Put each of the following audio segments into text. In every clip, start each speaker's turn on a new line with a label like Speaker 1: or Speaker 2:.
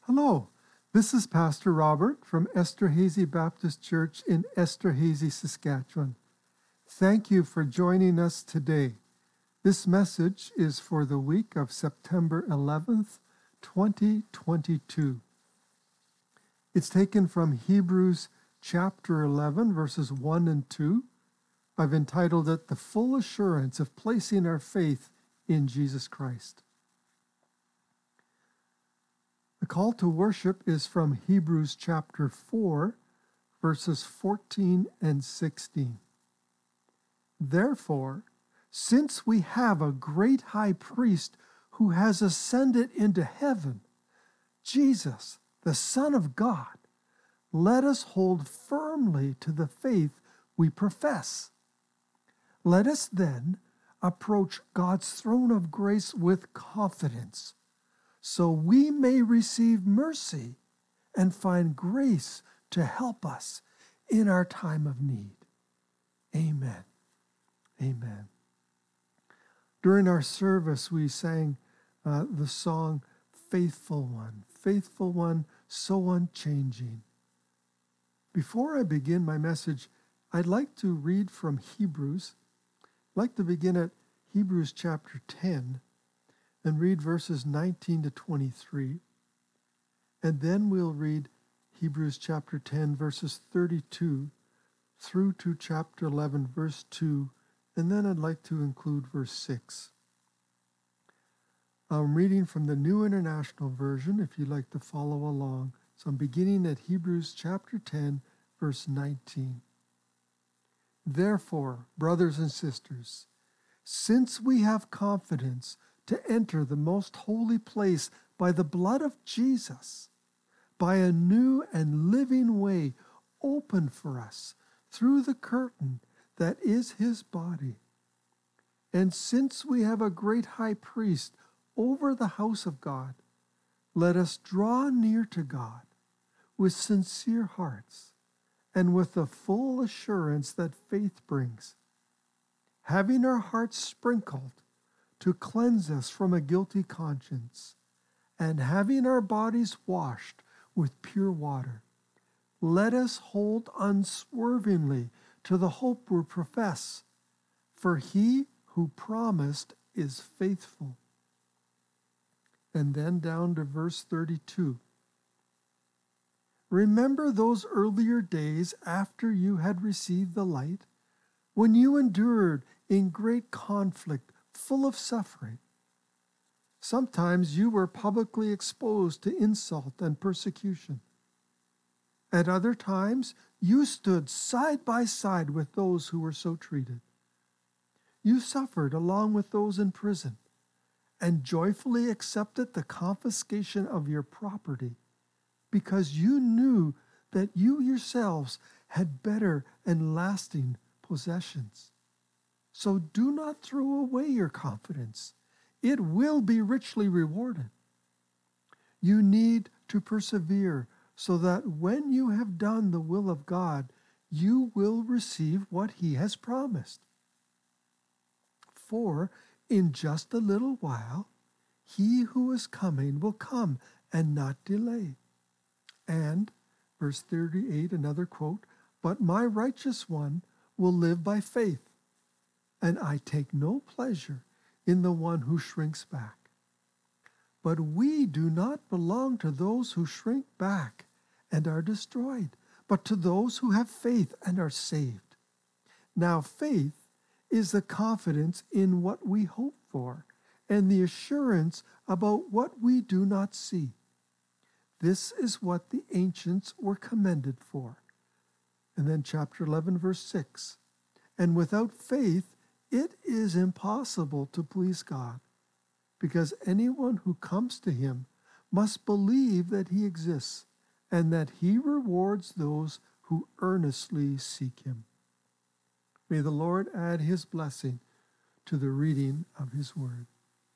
Speaker 1: Hello, this is Pastor Robert from Esterhazy Baptist Church in Esterhazy, Saskatchewan. Thank you for joining us today. This message is for the week of September 11th, 2022. It's taken from Hebrews chapter 11, verses 1 and 2. I've entitled it, The Full Assurance of Placing Our Faith in Jesus Christ. The call to worship is from Hebrews chapter 4, verses 14 and 16. Therefore, since we have a great high priest who has ascended into heaven, Jesus, the Son of God, let us hold firmly to the faith we profess. Let us then approach God's throne of grace with confidence, so we may receive mercy and find grace to help us in our time of need. Amen. Amen. During our service, we sang the song, Faithful One, so unchanging. Before I begin my message, I'd like to read from Hebrews. I'd like to begin at Hebrews chapter 10 and read verses 19 to 23. And then we'll read Hebrews chapter 10, verses 32 through to chapter 11, verse 2. And then I'd like to include verse 6. I'm reading from the New International Version, if you'd like to follow along. So I'm beginning at Hebrews chapter 10, verse 19. Therefore, brothers and sisters, since we have confidence to enter the most holy place by the blood of Jesus, by a new and living way opened for us through the curtain that is his body. And since we have a great high priest over the house of God, let us draw near to God with sincere hearts and with the full assurance that faith brings, having our hearts sprinkled to cleanse us from a guilty conscience, and having our bodies washed with pure water, let us hold unswervingly to the hope we profess, for he who promised is faithful. And then down to verse 32. Remember those earlier days after you had received the light, when you endured in great conflict, full of suffering. Sometimes you were publicly exposed to insult and persecution. At other times, you stood side by side with those who were so treated. You suffered along with those in prison and joyfully accepted the confiscation of your property because you knew that you yourselves had better and lasting possessions. So do not throw away your confidence. It will be richly rewarded. You need to persevere so that when you have done the will of God, you will receive what he has promised. For in just a little while, he who is coming will come and not delay. And, verse 38, another quote, but my righteous one will live by faith, and I take no pleasure in the one who shrinks back. But we do not belong to those who shrink back and are destroyed, but to those who have faith and are saved. Now faith is the confidence in what we hope for, and the assurance about what we do not see. This is what the ancients were commended for. And then chapter 11, verse 6. And without faith, it is impossible to please God, because anyone who comes to him must believe that he exists and that he rewards those who earnestly seek him. May the Lord add his blessing to the reading of his word.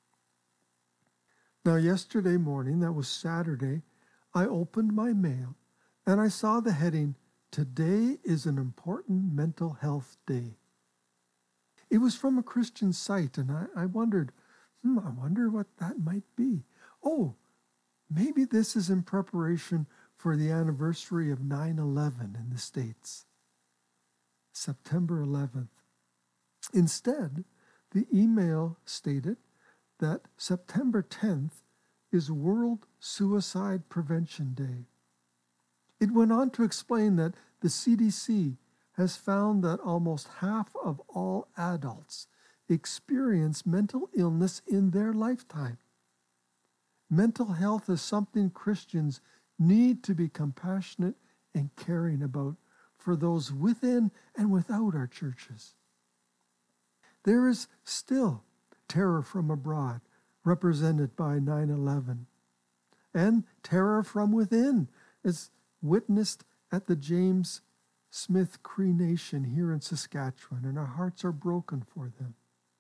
Speaker 1: Now, yesterday morning, that was Saturday, I opened my mail and I saw the heading, Today is an Important Mental Health Day. It was from a Christian site, and I wondered, I wonder what that might be. Oh, Maybe this is in preparation for the anniversary of 9/11 in the States, September 11th. Instead, the email stated that September 10th is World Suicide Prevention Day. It went on to explain that the CDC has found that almost half of all adults experience mental illness in their lifetime. Mental health is something Christians need to be compassionate and caring about for those within and without our churches. There is still terror from abroad, represented by 9/11, and terror from within, as witnessed at the James Smith Cree Nation here in Saskatchewan, and our hearts are broken for them.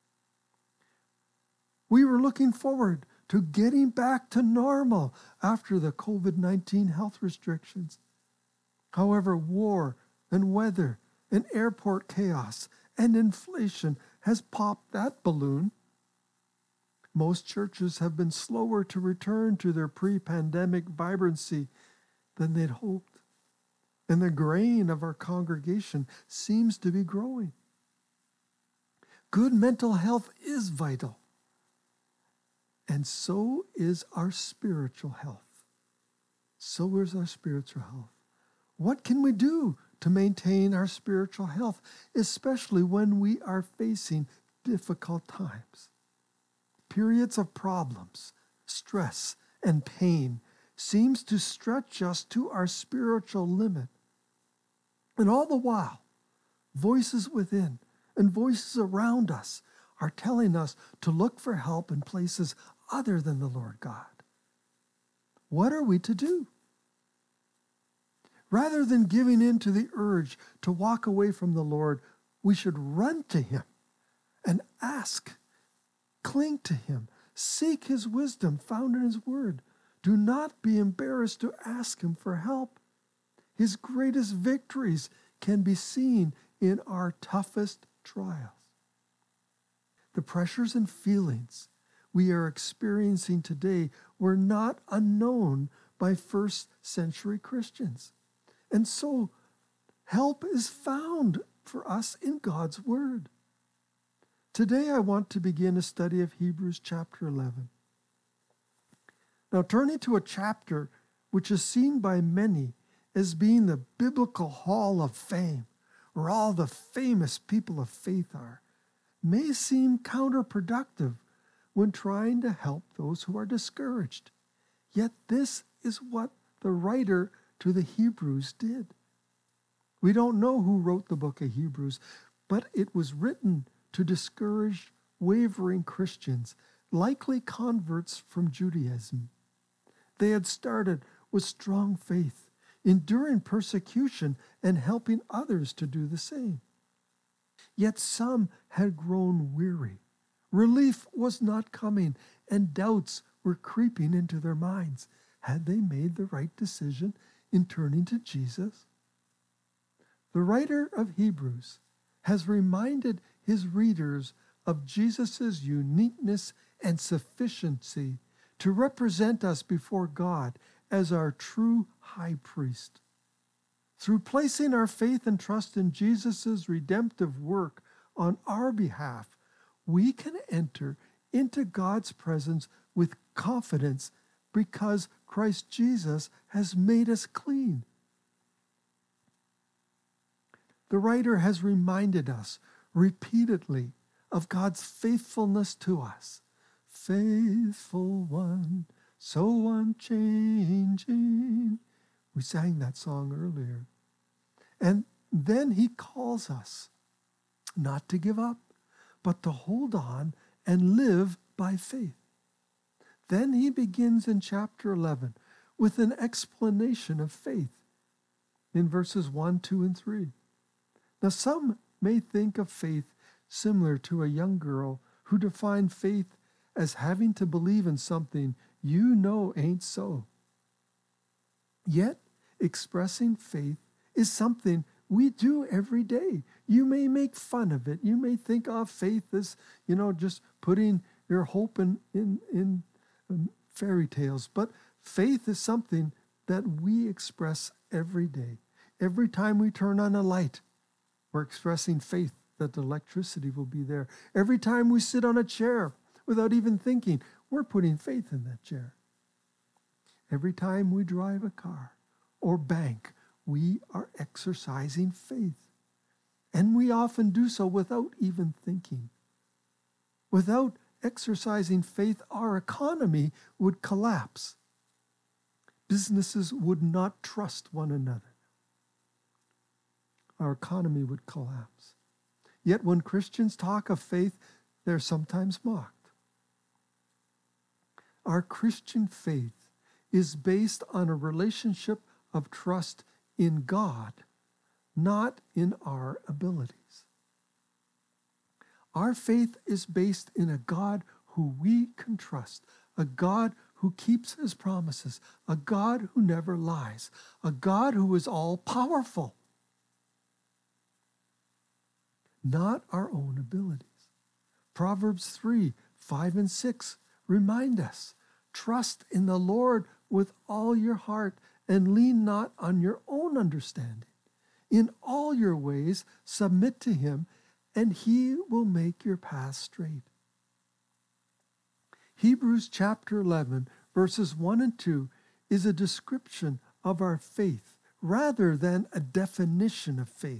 Speaker 1: We were looking forward to getting back to normal after the COVID-19 health restrictions. However, war and weather and airport chaos and inflation has popped that balloon. Most churches have been slower to return to their pre-pandemic vibrancy than they'd hoped, and the grain of our congregation seems to be growing. Good mental health is vital, and so is our spiritual health. So is our spiritual health. What can we do to maintain our spiritual health, especially when we are facing difficult times? Periods of problems, stress, and pain seems to stretch us to our spiritual limit. And all the while, voices within and voices around us are telling us to look for help in places other than the Lord God. What are we to do? Rather than giving in to the urge to walk away from the Lord, we should run to Him and ask, cling to Him, seek His wisdom found in His Word. Do not be embarrassed to ask Him for help. His greatest victories can be seen in our toughest trials. The pressures and feelings we are experiencing today were not unknown by first century Christians. And so, help is found for us in God's Word. Today, I want to begin a study of Hebrews chapter 11. Now, turning to a chapter which is seen by many as being the biblical hall of fame, where all the famous people of faith are, may seem counterproductive when trying to help those who are discouraged. Yet this is what the writer to the Hebrews did. We don't know who wrote the book of Hebrews, but it was written to discourage wavering Christians, likely converts from Judaism. They had started with strong faith, enduring persecution and helping others to do the same. Yet some had grown weary. Relief was not coming, and doubts were creeping into their minds. Had they made the right decision in turning to Jesus? The writer of Hebrews has reminded his readers of Jesus' uniqueness and sufficiency to represent us before God as our true high priest. Through placing our faith and trust in Jesus' redemptive work on our behalf, we can enter into God's presence with confidence because Christ Jesus has made us clean. The writer has reminded us repeatedly of God's faithfulness to us. Faithful one, so unchanging. We sang that song earlier. And then he calls us not to give up, but to hold on and live by faith. Then he begins in chapter 11 with an explanation of faith in verses 1, 2, and 3. Now, some may think of faith similar to a young girl who defined faith as having to believe in something you know ain't so. Yet, expressing faith is something we do every day. You may make fun of it. You may think of faith as, just putting your hope in fairy tales. But Faith is something that we express every day. Every time we turn on a light, we're expressing faith that the electricity will be there. Every time we sit on a chair without even thinking, we're putting faith in that chair. Every time we drive a car or bank, we are exercising faith. And we often do so without even thinking. Without exercising faith, our economy would collapse. Businesses would not trust one another. Our economy would collapse. Yet when Christians talk of faith, they're sometimes mocked. Our Christian faith is based on a relationship of trust in God, not in our abilities. Our faith is based in a God who we can trust, a God who keeps his promises, a God who never lies, a God who is all-powerful, not our own abilities. Proverbs 3, 5 and 6 remind us, trust in the Lord with all your heart and lean not on your own understanding. In all your ways submit to him, and he will make your path straight. Hebrews chapter 11, verses 1 and 2 is a description of our faith rather than a definition of faith.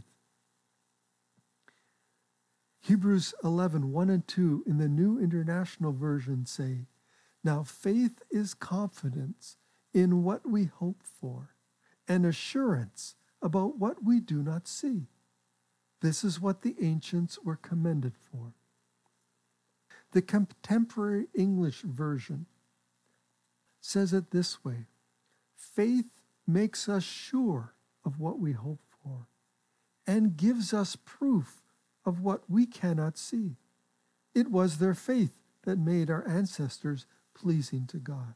Speaker 1: Hebrews 11, 1 and 2 in the New International Version say, "Now faith is confidence in what we hope for, and assurance about what we do not see. This is what the ancients were commended for." The Contemporary English Version says it this way, "Faith makes us sure of what we hope for and gives us proof of what we cannot see. It was their faith that made our ancestors pleasing to God."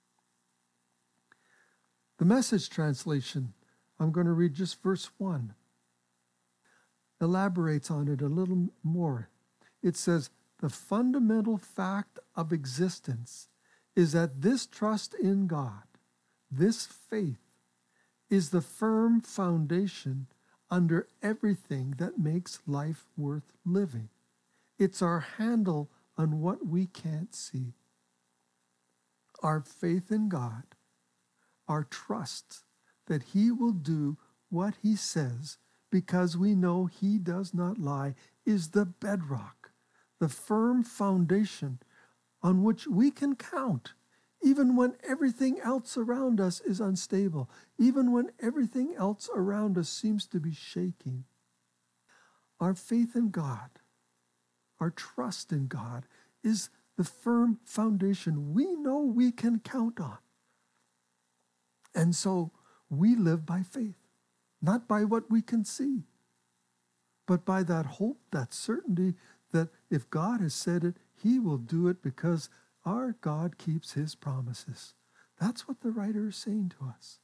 Speaker 1: The Message translation, I'm going to read just verse 1, elaborates on it a little more. It says, "The fundamental fact of existence is that this trust in God, this faith, is the firm foundation under everything that makes life worth living. It's our handle on what we can't see. Our faith in God, our trust that he will do what he says because we know he does not lie, is the bedrock, the firm foundation on which we can count, even when everything else around us is unstable, even when everything else around us seems to be shaking. Our faith in God, our trust in God, is the firm foundation we know we can count on. And so we live by faith, not by what we can see, but by that hope, that certainty that if God has said it, he will do it because our God keeps his promises. That's what the writer is saying to us.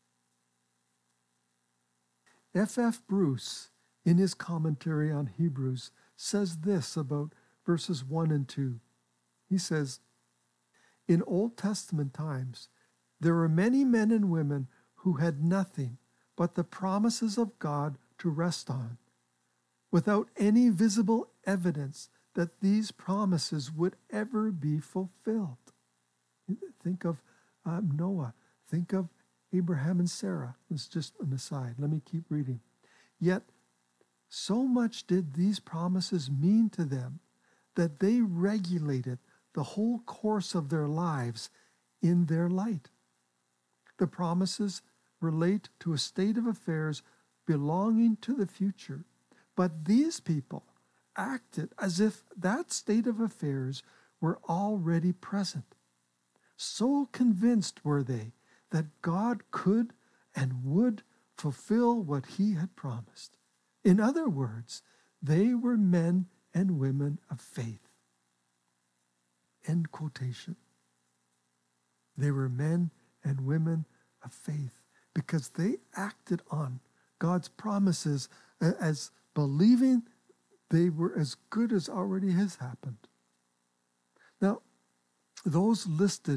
Speaker 1: F.F. Bruce, in his commentary on Hebrews, says this about verses 1 and 2. He says, "In Old Testament times, there were many men and women who had nothing but the promises of God to rest on, without any visible evidence that these promises would ever be fulfilled." Think of Noah. Think of Abraham and Sarah. This is just an aside. Let me keep reading. "Yet so much did these promises mean to them that they regulated the whole course of their lives in their light. The promises relate to a state of affairs belonging to the future, but these people acted as if that state of affairs were already present. So convinced were they that God could and would fulfill what he had promised. In other words, they were men and women of faith." End quotation. They were men and women of faith because they acted on God's promises as believing they were as good as already has happened. Now, those listed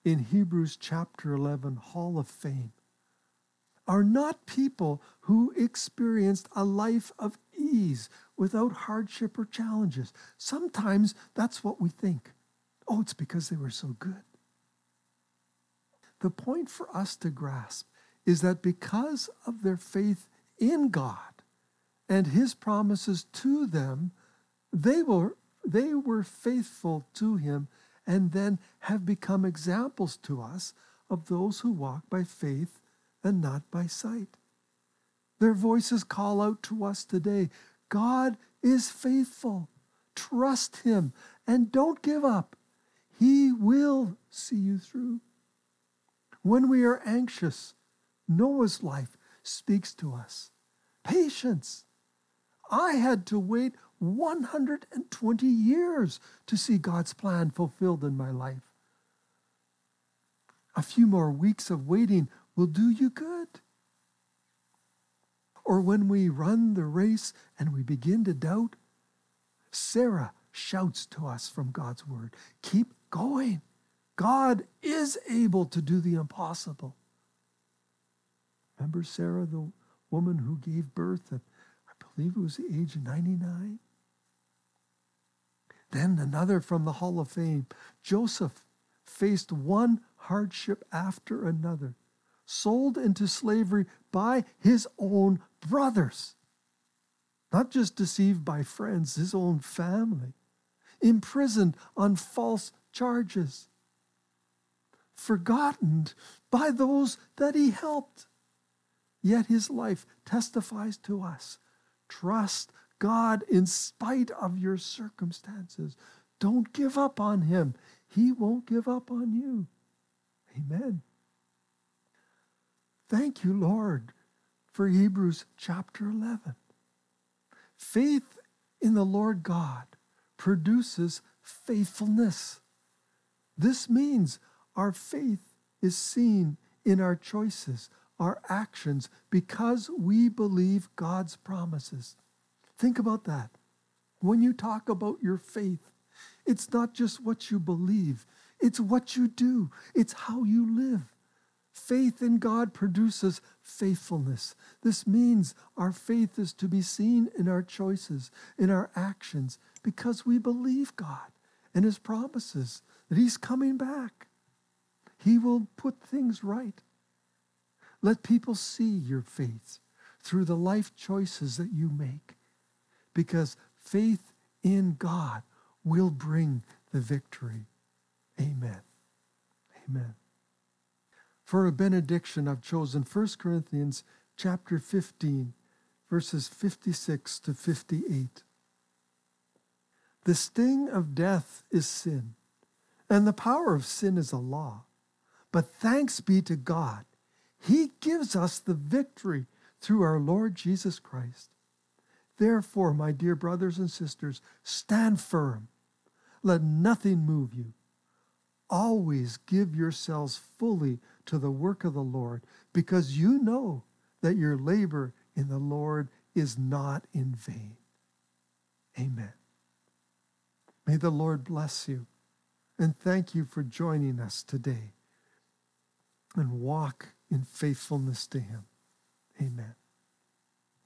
Speaker 1: in Hebrews chapter 11, Hall of Fame, are not people who experienced a life of ease without hardship or challenges. Sometimes that's what we think. Oh, it's because they were so good. The point for us to grasp is that because of their faith in God and his promises to them, they were faithful to him and then have become examples to us of those who walk by faith and not by sight. Their voices call out to us today. God is faithful. Trust him and don't give up. He will see you through. When we are anxious, Noah's life speaks to us. Patience. I had to wait 120 years to see God's plan fulfilled in my life. A few more weeks of waiting will do you good. Or when we run the race and we begin to doubt, Sarah shouts to us from God's word, keep going. God is able to do the impossible. Remember Sarah, the woman who gave birth at, I believe it was the age of 99? Then another from the Hall of Fame. Joseph faced one hardship after another, sold into slavery by his own brothers, not just deceived by friends, his own family, imprisoned on false charges, forgotten by those that he helped. Yet his life testifies to us. Trust God in spite of your circumstances. Don't give up on him. He won't give up on you. Amen. Thank you, Lord, for Hebrews chapter 11. Faith in the Lord God produces faithfulness. This means our faith is seen in our choices, our actions, because we believe God's promises. Think about that. When you talk about your faith, it's not just what you believe, it's what you do, it's how you live. Faith in God produces faithfulness. This means our faith is to be seen in our choices, in our actions, because we believe God and his promises that he's coming back. He will put things right. Let people see your faith through the life choices that you make, because faith in God will bring the victory. Amen. Amen. For a benediction, I've chosen 1 Corinthians chapter 15, verses 56 to 58. The sting of death is sin, and the power of sin is a law. But thanks be to God, he gives us the victory through our Lord Jesus Christ. Therefore, my dear brothers and sisters, stand firm. Let nothing move you. Always give yourselves fully to the work of the Lord, because you know that your labor in the Lord is not in vain. Amen. May the Lord bless you, and thank you for joining us today, and walk in faithfulness to him. Amen.